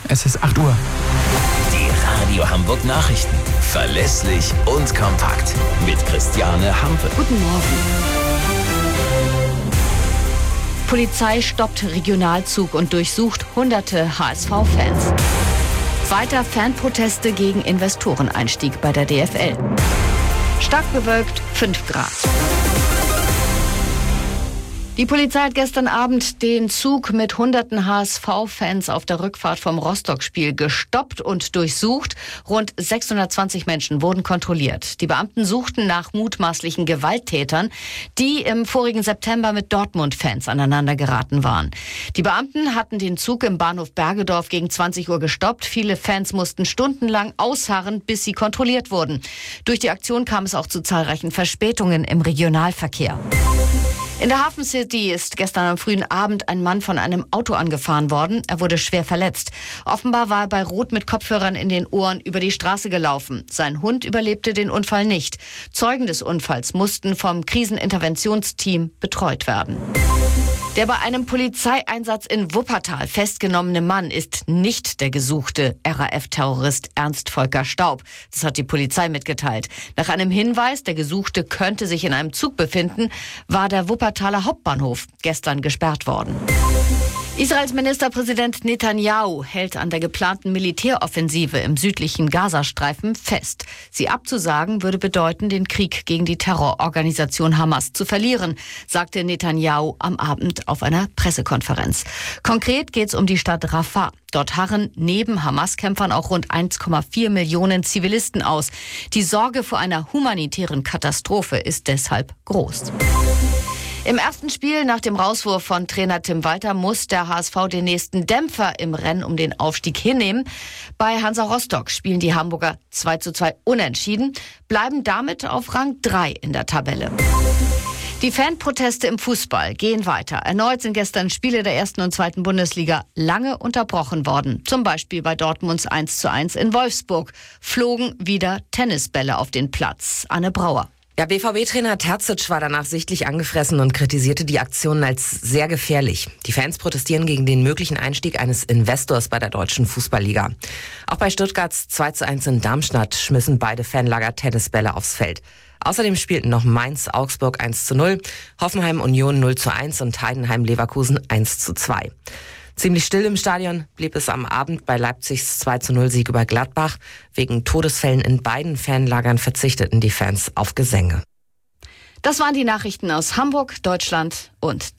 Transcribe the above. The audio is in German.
Es ist 8 Uhr. Die Radio Hamburg Nachrichten. Verlässlich und kompakt. Mit Christiane Hampe. Guten Morgen. Polizei stoppt Regionalzug und durchsucht hunderte HSV-Fans. Weiter Fanproteste gegen Investoreneinstieg bei der DFL. Stark bewölkt, 5 Grad. Die Polizei hat gestern Abend den Zug mit hunderten HSV-Fans auf der Rückfahrt vom Rostock-Spiel gestoppt und durchsucht. Rund 620 Menschen wurden kontrolliert. Die Beamten suchten nach mutmaßlichen Gewalttätern, die im vorigen September mit Dortmund-Fans aneinander geraten waren. Die Beamten hatten den Zug im Bahnhof Bergedorf gegen 20 Uhr gestoppt. Viele Fans mussten stundenlang ausharren, bis sie kontrolliert wurden. Durch die Aktion kam es auch zu zahlreichen Verspätungen im Regionalverkehr. In der Hafen City ist gestern am frühen Abend ein Mann von einem Auto angefahren worden. Er wurde schwer verletzt. Offenbar war er bei Rot mit Kopfhörern in den Ohren über die Straße gelaufen. Sein Hund überlebte den Unfall nicht. Zeugen des Unfalls mussten vom Kriseninterventionsteam betreut werden. Der bei einem Polizeieinsatz in Wuppertal festgenommene Mann ist nicht der gesuchte RAF-Terrorist Ernst Volker Staub. Das hat die Polizei mitgeteilt. Nach einem Hinweis, der Gesuchte könnte sich in einem Zug befinden, war der Wuppertaler Hauptbahnhof gestern gesperrt worden. Israels Ministerpräsident Netanyahu hält an der geplanten Militäroffensive im südlichen Gazastreifen fest. Sie abzusagen würde bedeuten, den Krieg gegen die Terrororganisation Hamas zu verlieren, sagte Netanyahu am Abend auf einer Pressekonferenz. Konkret geht es um die Stadt Rafah. Dort harren neben Hamas-Kämpfern auch rund 1,4 Millionen Zivilisten aus. Die Sorge vor einer humanitären Katastrophe ist deshalb groß. Im ersten Spiel nach dem Rauswurf von Trainer Tim Walter muss der HSV den nächsten Dämpfer im Rennen um den Aufstieg hinnehmen. Bei Hansa Rostock spielen die Hamburger 2:2 unentschieden, bleiben damit auf Rang 3 in der Tabelle. Die Fanproteste im Fußball gehen weiter. Erneut sind gestern Spiele der 1. und 2. Bundesliga lange unterbrochen worden. Zum Beispiel bei Dortmunds 1:1 in Wolfsburg flogen wieder Tennisbälle auf den Platz. Anne Brauer. Ja, BVB-Trainer Terzic war danach sichtlich angefressen und kritisierte die Aktionen als sehr gefährlich. Die Fans protestieren gegen den möglichen Einstieg eines Investors bei der deutschen Fußballliga. Auch bei Stuttgarts 2:1 in Darmstadt schmissen beide Fanlager Tennisbälle aufs Feld. Außerdem spielten noch Mainz-Augsburg 1:0, Hoffenheim-Union 0:1 und Heidenheim-Leverkusen 1:2. Ziemlich still im Stadion blieb es am Abend bei Leipzigs 2:0-Sieg über Gladbach. Wegen Todesfällen in beiden Fanlagern verzichteten die Fans auf Gesänge. Das waren die Nachrichten aus Hamburg, Deutschland und